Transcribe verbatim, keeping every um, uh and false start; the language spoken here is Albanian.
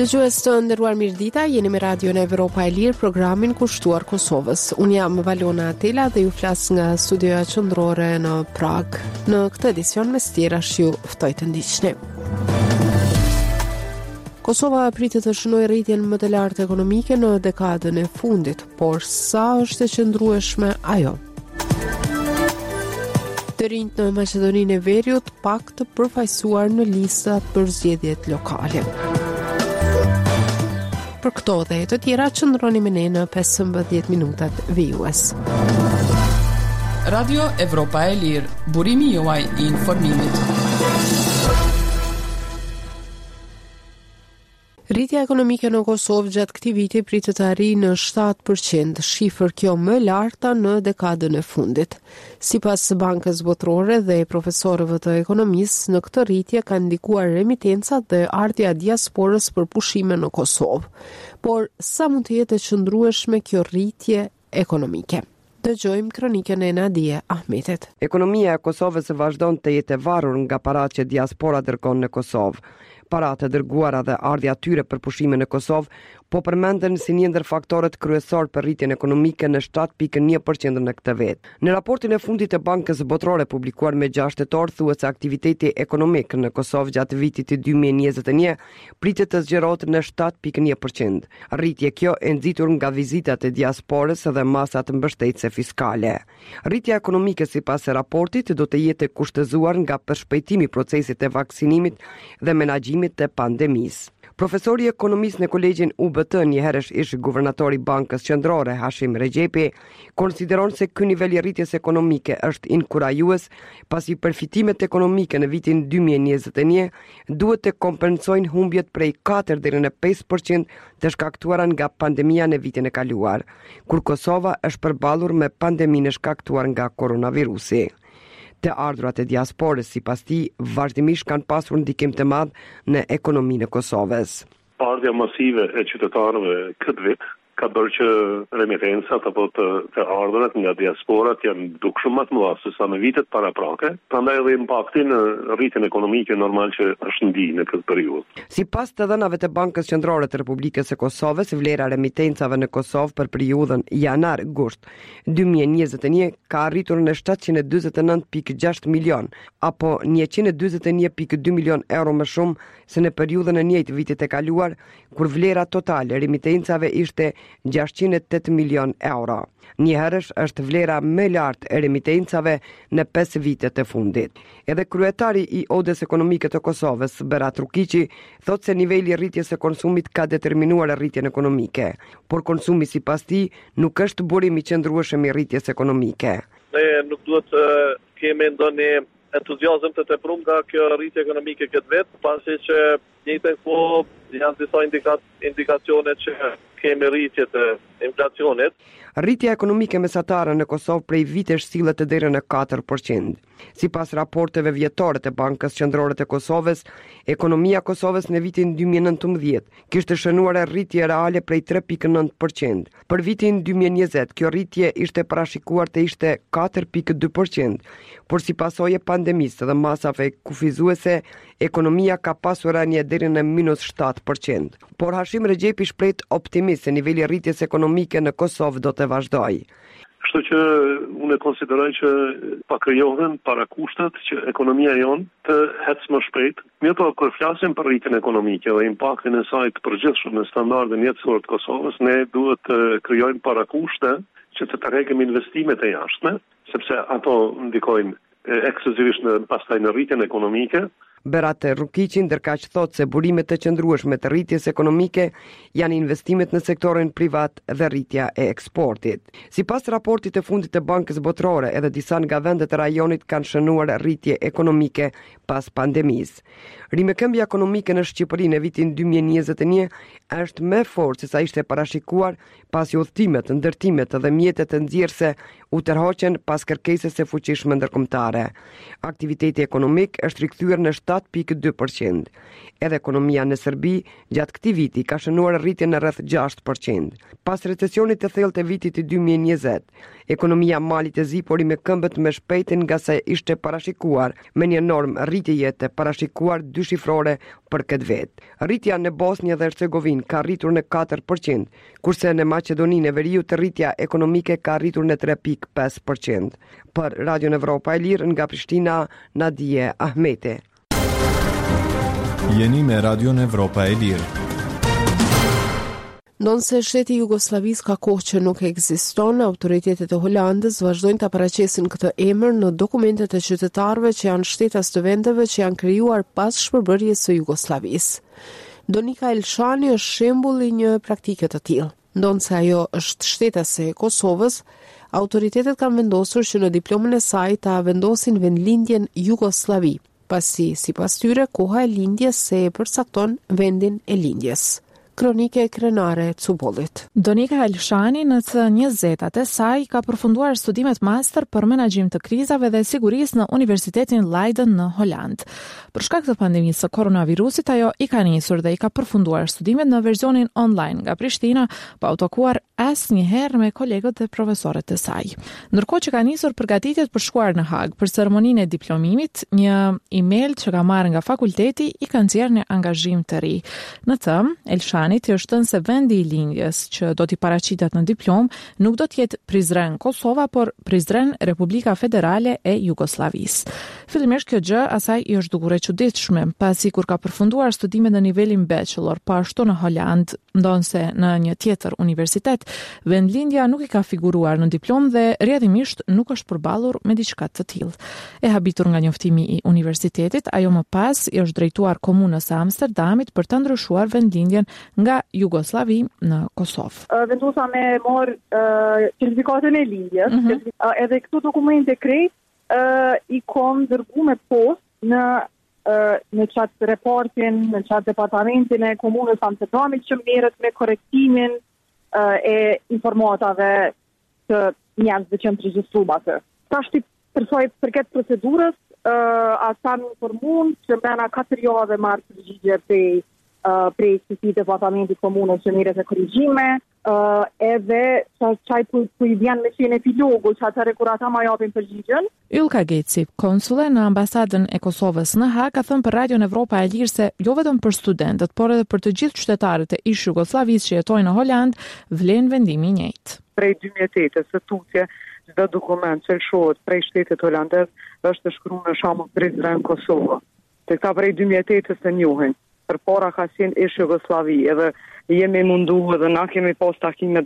Dëgjues të nderuar, mirëdita, jeni me Radion Evropa e Lirë, programin kushtuar Kosovës. Unë jam Valona Atela dhe ju flas nga studioja qendrore në Prag. Në këtë edicion me stjerash ju ftoj të ndiqni. Kosova pritet të shënojë rritjen më të lartë ekonomike në dekadën e fundit, por sa është e qëndrueshme ajo? Të rinjt në Maqedoninë e Veriut pak të përfaqësuar në listat për zgjedhjet lokale. Për këto dhe të tjera qëndroni me ne në pesëmbëdhjetë minutat vijues. Radio Evropa e Lirë, burimi juaj i informimit. Rritja ekonomike në Kosovë gjatë këtij viti pritet të arrijë në shtatë përqind, shifër kjo më larta në dekadën e fundit. Sipas Bankës Botërore dhe profesorëve të ekonomisë, në këtë rritje ka ndikuar remitencat dhe ardhja e diasporës për pushime në Kosovë. Por sa mund të jetë e qëndrueshme kjo rritje ekonomike? Dëgjojmë kronikën e Nadije Ahmetit. Ekonomia e Kosovës vazhdon të jetë e varur nga paratë që diaspora dërgon në Kosovë. Paratë e dërguara dhe ardhja tyre për pushime në Kosovë po përmenden si një ndër faktorët kryesor për rritjen ekonomike në shtatë pikë një përqind në këtë vit. Në raportin e fundit të Bankës Botërore publikuar me gjashtë tetor thuhet se aktiviteti ekonomik në Kosovë gjatë vitit të dy mijë e njëzet e një pritet të zgjerohet në shtatë pikë një përqind. Rritje kjo e nxitur nga vizitat e diasporës dhe masat mbështetëse fiskale. Rritja ekonomike sipas raportit do të jetë kushtëzuar nga përshpejtimi i procesit të vaksinimit dhe menaxhimit të pandemisë. Profesori ekonomisë në Kolegjin U B T, njëherësh ish guvernatori Bankës Qendrore Hashim Regjepi, konsideron se ky nivel i rritjes ekonomike është inkurajues, pasi përfitimet ekonomike në vitin dy mijë e njëzet e një duhet të kompensojnë humbjet prej katër deri në pesë përqind të shkaktuara nga pandemia në vitin e kaluar, kur Kosova është përballur me pandeminë e shkaktuar nga koronavirusi. Të ardhurat e diasporës sipas tij vazhdimisht kanë pasur ndikim të madh në ekonominë e Kosovës. Ardhja masive e qytetarëve këtë vit ka bërë që remitencat apo të, të ardhurat nga diasporat janë dukshëm më të mëdha se sa në vitet paraprake, prandaj edhe impakti në rritjen ekonomike normal që është ndinë në këtë periudhë. Sipas të dhënave të Bankës Qendrore të Republikës së Kosovës, vlera remitencave në Kosovë për periudhën janar-gusht dy mijë e njëzet e një ka arritur në shtatëqind e dyzet e nëntë pikë gjashtë milion, apo njëqind e dyzet e një pikë dy milion euro më shumë se në periudhën e njëjtë vitit e kaluar, kur vlera totale remitencave ishte gjashtëqind e tetë milion euro. Njëherësh është vlera më lartë e remitencave në pesë vitet e fundit. Edhe kryetari i Odës Ekonomike të Kosovës, Berat Rukiqi, thotë se niveli i rritjes së konsumit ka determinuar rritjen ekonomike, por konsumi sipas tij nuk është burim i qëndrueshëm i rritjes ekonomike. Ne nuk duhet të kemi ndonjë entuziazëm të tepruar nga kjo rritje ekonomike këtë vit, pasi që njëjtën kohë janë disa indikat, indikacione që kemi rritje të inflacionit. Rritja ekonomike mesatare në Kosovë prej vitesh sillet deri në katër përqind. Sipas raporteve vjetore të Bankës Qendrore të Kosovës, ekonomia e Kosovës në vitin dy mijë e nëntëmbëdhjetë kishte shënuar rritje reale prej tre pikë nëntë përqind. Për vitin dy mijë e njëzet, kjo rritje ishte parashikuar të ishte katër pikë dy përqind, por si pasojë e pandemisë dhe masave kufizuese, ekonomia ka pasur rënje deri në minus shtatë përqind. Por Hashim Regjepi shpreh optimist se niveli i rritjes ekonomike në Kosovë do të vazhdojë. Kështu që unë konsideroj që pa krijohen para kushtet që ekonomia jon të ecë më shpejt. Mirë po, kur flasim për rritjen ekonomike dhe impaktin e saj të përgjithshëm në standardin jetësor të Kosovës, ne duhet të krijojmë para kushte që të tregojmë investimet e jashtme, sepse ato ndikojnë ekskluzivisht në pastaj në rritjen ekonomike. Berat Rukiqi ndërkaq thotë se burimet të qëndrueshme të rritjes ekonomike janë investimet në sektorin privat dhe rritja e eksportit. Sipas raportit të fundit të Bankës Botërore, edhe disa nga vendet e rajonit kanë shënuar rritje ekonomike pas pandemisë. Rimëkëmbja ekonomike në Shqipëri në vitin dy mijë e njëzet e një është më fort se sa ishte parashikuar, pasi udhëtimet, ndërtimet dhe mjetet e nxjerrëse u tërhoqen pas kërkesës së fuqishme ndërkombëtare. Aktiviteti ekonomik është rikthyer në njëzet pikë dy përqind. Edhe ekonomia në Serbi gjatë këtij viti ka shënuar rritje në rreth gjashtë përqind. Pas recesionit të thellë të vitit të dy mijë e njëzet, ekonomia Malit e zi pori me këmbët më shpejt nga sa ishte parashikuar, me një normë rritjeje të parashikuar dyshifrore për këtë vit. Rritja në Bosnjë dhe Hercegovinë ka rritur në katër përqind, kurse në Maqedoninë e Veriut rritja ekonomike ka rritur në tre pikë pesë përqind. Për Radio Evropa e Lirë nga Prishtina, Nadije Ahmeti. Jeni me Radio Evropa e Lirë. Ndonse shteti i Jugosllavisë ka kohë që nuk ekziston, autoritetet e Holandës vazhdojnë ta paraqesin këtë emër në dokumentet e qytetarëve që janë shtetas të vendeve që janë krijuar pas shpërbërjes së Jugosllavisë. Donika Elshani është shembull i një praktike të tillë. Ndonse ajo është shtetase e Kosovës, autoritetet kanë vendosur që në diplomën e saj ta vendosin vendlindjen Jugosllavi, pasi sipas tyre koha e lindjes se e përcakton vendin e lindjes. Kronike krenare e Cubollit. Donika Elshani në të njëzetat e saj ka përfunduar studimet master për menaxhim të krizave dhe sigurisë në Universitetin Leiden në Holand. Për shkak të pandemisë së koronavirusit, ajo i ka nisur dhe i ka përfunduar studimet në versionin online nga Prishtina, pa u takuar asnjëherë me kolegët dhe profesorët e saj. Ndërkohë që ka nisur përgatitjet për shkuar në Hag për ceremoninë e diplomimit, një email që ka marrë nga fakulteti i ka nxjerrë një angazhim të ri. Në të, Elshani të është thënë se vendi i lindjes që do t'i paraqitet në diplom nuk do t'jetë Prizren Kosova, por Prizren Republika Federale e Jugosllavisë. Fillimisht kjo gjë asaj i është dukur e çuditshme, pasi kur ka përfunduar studimet në nivelin bachelor, pa ashtu në Holand, ndonse në një tjetër universitet, vendlindja nuk i ka figuruar në diplom dhe rrjedhimisht nuk është përballur me diçka të tillë. E habitur nga njoftimi i universitetit, ajo më pas i është drejtuar komunës së Amsterdamit për të ndryshuar vendlindjen nga Jugosllavi në Kosovë. Uh, vendosa me marr uh, certifikatën e lindjes, mm -hmm. uh, edhe këto dokumente krejt uh, i kom dërgu me post në uh, në qatë reportin, në qatë departamentin e komunës Amsterdamit që merret me korrektimin uh, e informatave të njerëzve që janë të regjistruar atë. Tashti për sa i përket procedurës, uh, ata më informuan që brenda katër javëve marr përgjigje prej Uh, prej shtëpisë departamentit komunës që merret me korrigjime, uh, edhe çaj ku ku i vjen me qenë epilogu, që atëherë kur ata ma japin përgjigjen. Ylka Geci, konsule në ambasadën e Kosovës në Hag, ka thënë për Radio Evropa e Lirë se jo vetëm për studentët, por edhe për të gjithë qytetarët e ish Jugosllavisë që jetojnë në Holand, vlen vendimi i njëjtë. Prej dy mijë e tetë së tutje, çdo dokument që lëshohet prej shtetit holandez është shkruar në shembull Prizren Kosova. Teksa prej dy mijë e tetë të njohin. Për para ka qenë ish Jugosllavi, edhe jemi mundu edhe na kemi pas takime